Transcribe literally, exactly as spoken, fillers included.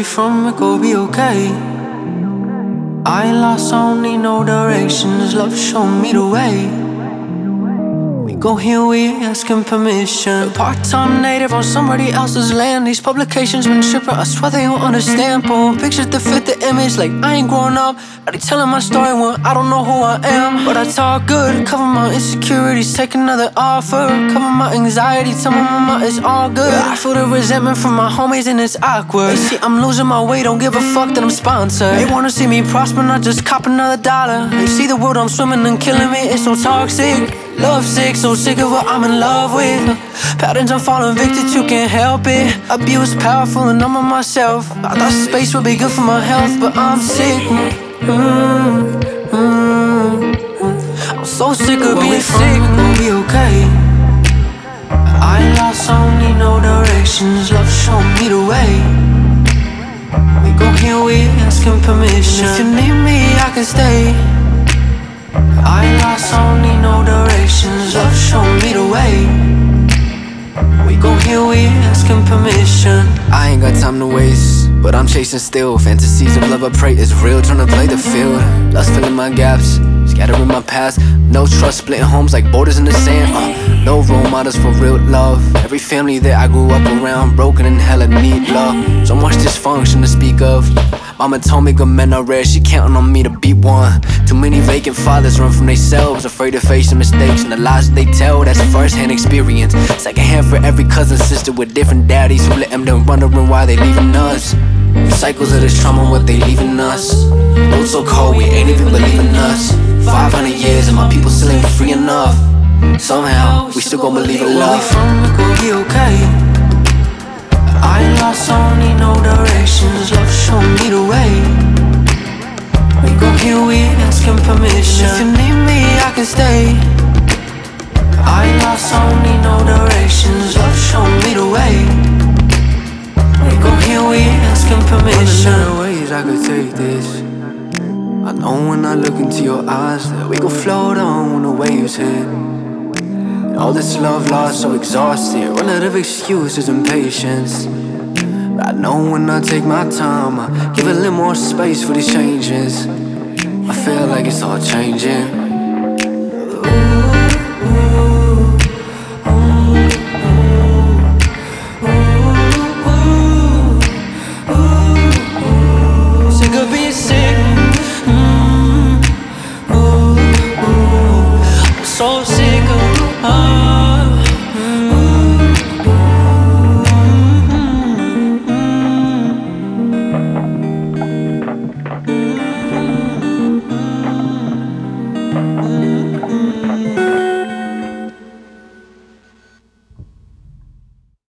from, it gon' be okay. I ain't lost, I don't need no directions. Love showing me the way. We go here, we asking permission. A part-time native on somebody else's land. These publications been tripping, I swear they don't understand. Pulling pictures to fit the image, like I ain't growing up. I be telling my story when I don't know who I am. But I talk good, cover my insecurities, take another offer. Cover my anxiety, tell my mama it's all good. I feel the resentment from my homies and it's awkward. They see I'm losing my way, don't give a fuck that I'm sponsored. They wanna see me prosper, not just cop another dollar. They see the world I'm swimming and killing me, it's so toxic. Love sick, so sick of what I'm in love with. Patterns I'm falling victim to, can't help it. Abuse powerful and I'm on myself. I thought space would be good for my health, but I'm sick. mm, mm, I'm so sick of being sick. We'll be okay. I ain't lost, I don't need no directions. Love show me the way. We go here, we asking permission. If you need me, I can stay. I ain't lost, I don't need no directions. Love show me the way. We go here, we asking permission. I ain't got time to waste, but I'm chasing still. Fantasies of love I pray is real, trying to play the field. Lust filling my gaps, scattering my past. No trust, splitting homes like borders in the sand. uh, No role models for real love. Every family that I grew up around, broken and hella need love. So much dysfunction to speak of. Mama told me good men are rare, she counting on me to be one. Too many vacant fathers run from themselves, afraid to face the mistakes and the lies they tell. That's first-hand experience. Second hand for every cousin, sister with different daddies who let them down, wondering why they leaving us. Cycles of this trauma, what they leaving us. Road so cold, we ain't even believing us. five hundred years and my people still ain't free enough. Somehow, we still gon' believe in love. Where we from, it gon' be okay. I ain't lost, I don't need no directions. Love show me the way. We go here, we asking permission. If you need me, I can stay. I ain't lost, I don't need no directions. Love show me the way. We go here, we asking permission. There ways I could take this. I know when I look into your eyes that we gon' float on when the waves hit. All this love lost, so exhausted, run out of excuses and patience. But I know when I take my time, I give a little more space for these changes. I feel like it's all changing. Sick of being sick. mm, ooh, ooh. I'm so sick of uh, mm, mm, mm, mm.